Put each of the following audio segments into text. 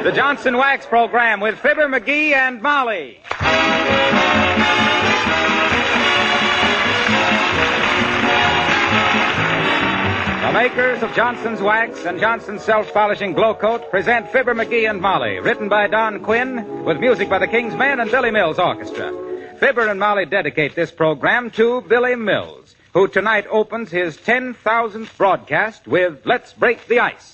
The Johnson Wax Program with Fibber, McGee, and Molly. The makers of Johnson's Wax and Johnson's Self-Polishing Glow Coat present Fibber, McGee, and Molly, written by Don Quinn, with music by the King's Men and Billy Mills Orchestra. Fibber and Molly dedicate this program to Billy Mills, who tonight opens his 10,000th broadcast with Let's Break the Ice.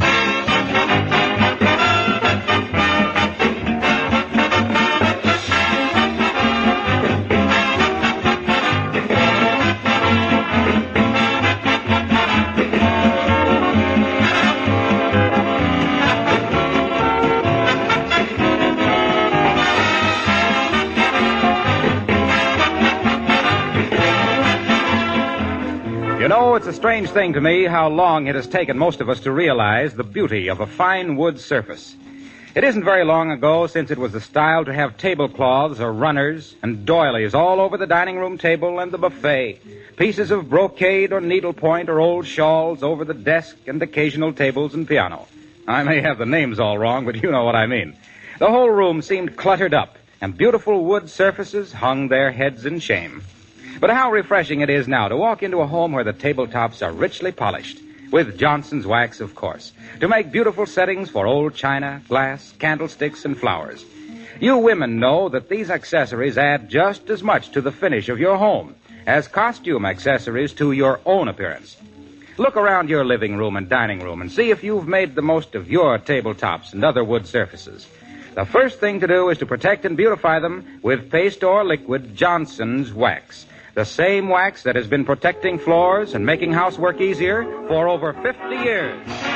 You know, it's a strange thing to me how long it has taken most of us to realize the beauty of a fine wood surface. It isn't very long ago since it was the style to have tablecloths or runners and doilies all over the dining room table and the buffet, pieces of brocade or needlepoint or old shawls over the desk and occasional tables and piano. I may have the names all wrong, but you know what I mean. The whole room seemed cluttered up, and beautiful wood surfaces hung their heads in shame. But how refreshing it is now to walk into a home where the tabletops are richly polished, with Johnson's Wax, of course, to make beautiful settings for old china, glass, candlesticks, and flowers. You women know that these accessories add just as much to the finish of your home as costume accessories to your own appearance. Look around your living room and dining room and see if you've made the most of your tabletops and other wood surfaces. The first thing to do is to protect and beautify them with paste or liquid Johnson's Wax. The same wax that has been protecting floors and making housework easier for over 50 years.